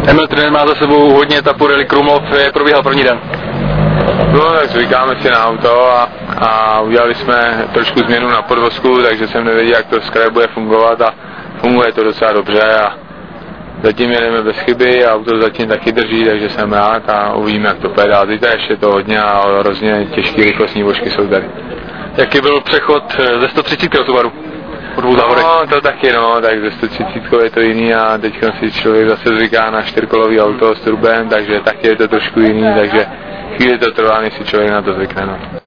Emil trenér má za sebou hodně etapu Rally Krumlov, jak probíhal první den? No tak zvykáme si na auto a udělali jsme trošku změnu na podvozku, takže jsem nevěděl, jak to z bude fungovat a funguje to docela dobře a zatím jedeme bez chyby a auto zatím taky drží, takže jsem rád a uvidíme, jak to půjde. A teď ještě to hodně a hrozně těžký rychlostní vožky jsou tady. Jaký byl přechod ze 130 do Subaru? Po dvou závodech? No to taky tak ze 130 je to jiný a teď si člověk zase zvyká na 4kolový auto s turbem, takže taky je to trošku jiný, takže chvíli to trvá, než si člověk na to zvykne.